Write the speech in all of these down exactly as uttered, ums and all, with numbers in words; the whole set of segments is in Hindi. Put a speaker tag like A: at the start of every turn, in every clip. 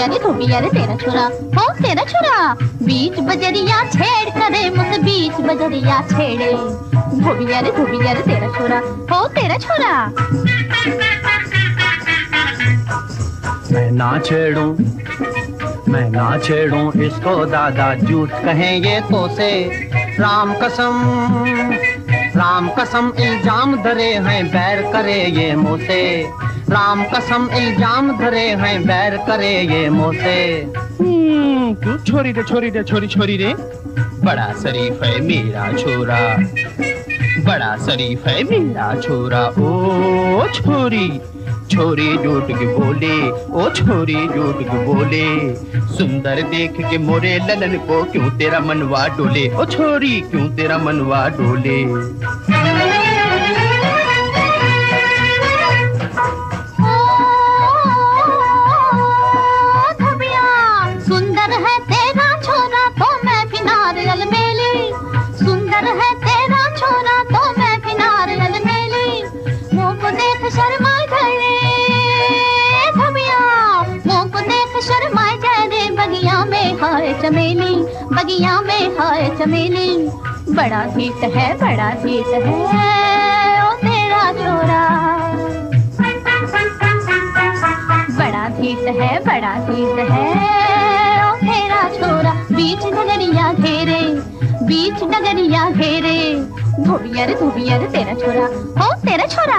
A: धोबिया रे धोबिया रे तेरा छोरा हो तेरा छोरा बीच बजरिया छेड़ करे मुझसे बीच बजरिया छेड़े धोबिया रे धोबिया रे तेरा छोरा हो तेरा छोरा।
B: मैं ना छेड़ूं मैं ना छेड़ूं इसको दादा झूठ कहें ये तो से राम कसम राम कसम इल्जाम धरे हैं बैर करे ये मुझसे राम कसम इल्जाम धरे हैं बैर करे ये मुझसे।
C: तू छोरी रे छोरी रे छोरी छोरी रे बड़ा शरीफ है मेरा छोरा बड़ा शरीफ है मेरा छोरा। ओ छोरी छोरी झूठ के बोले ओ छोरी झूठ के बोले सुंदर देख के मोरे ललन को क्यों तेरा मनवा डोले ओ छोरी क्यों तेरा मनवा डोले।
A: सुंदर है तेरा छोरा तो मैं भी नारियल मेली सुंदर है तेरा छोरा तो मैं भी नारियल मेली मुँह को देख शर्माए जाए धोबिया मुँह को देख शर्माए जाए रे बगिया में हाय चमेली बगिया में हाय चमेली बड़ा धीट है बड़ा धीट है ओ तेरा छोरा बड़ा धीट है बड़ा धीट है तेरा छोरा बीच नगरिया घेरे बीच नगरिया घेरे धोबिया रे धोबिया रे तेरा छोरा हो तेरा छोरा।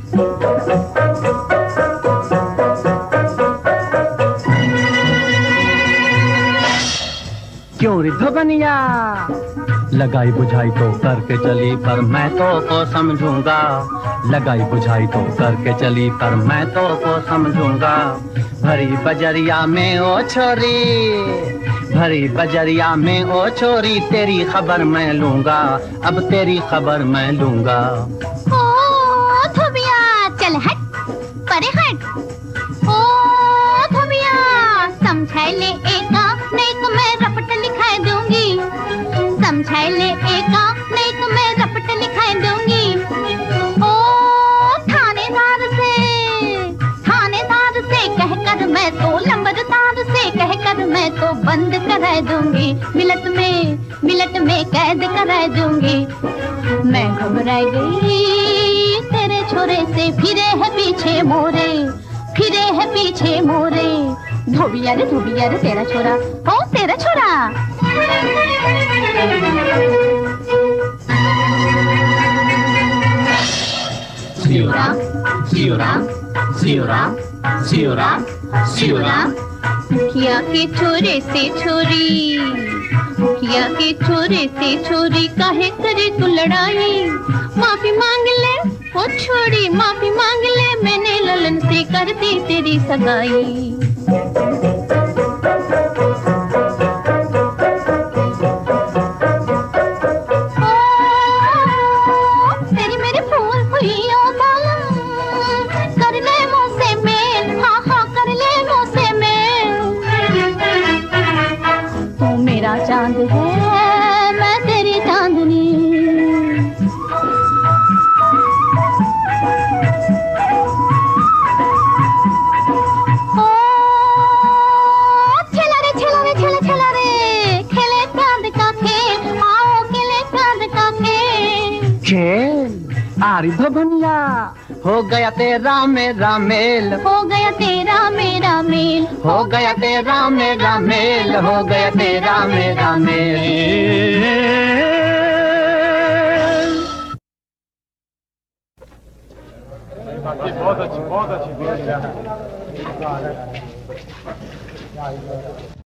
B: क्यों रे धोबनिया लगाई बुझाई तो करके चली पर मैं तो को समझूंगा लगाई बुझाई तो करके चली पर मैं तो को समझूंगा भरी बजरिया में ओ छोरी भरी बजरिया में ओ छोरी तेरी खबर मैं लूंगा अब तेरी खबर मैं लूंगा।
A: ओ धोबिया चल हट परे हट ओ धोबिया समझाए ले एका नहीं तो मैं रपट लिखाए दूंगी समझाए ले एका नहीं तो मैं रपट लिखाए दूंगी। ओ थानेदार से थानेदार से कहकर मैं तो लंबरदार से कहकर मैं तो बंद करा दूंगी मिलट में मिलट में कैद करा दूंगी। मैं घबरा गई तेरे छोरे से फिरे है पीछे मोरे फिरे है पीछे मोरे धोबिया रे धोबिया रे तेरा छोरा हो तेरा छोरा।
C: शिवराम शिवराम शिवराम शिवराम शिवराम
A: मुखिया के छोरे से छोरी मुखिया के छोरे से छोरी काहे करे तू लड़ाई माफी मांग ले ओ छोरी माफी मांग ले मैंने ललन से कर दी तेरी सगाई। तेरी मेरी फूल हुई ओ बालम कर ले मुझसे मेल हाँ हाँ कर ले मुझसे मेल तू मेरा चांद है मैं तेरी चांदनी ओ छेला रे छेला रे छेला छेला रे खेले चांद का खेल आओ खेले चांद का खेल
B: खेल आरी धोबनिया हो गया तेरा मेरा मेल
A: हो गया तेरा मेरा मेल
B: हो गया तेरा मेरा मेल हो गया तेरा मेरा मेल।
D: बहुत अच्छी बहुत अच्छी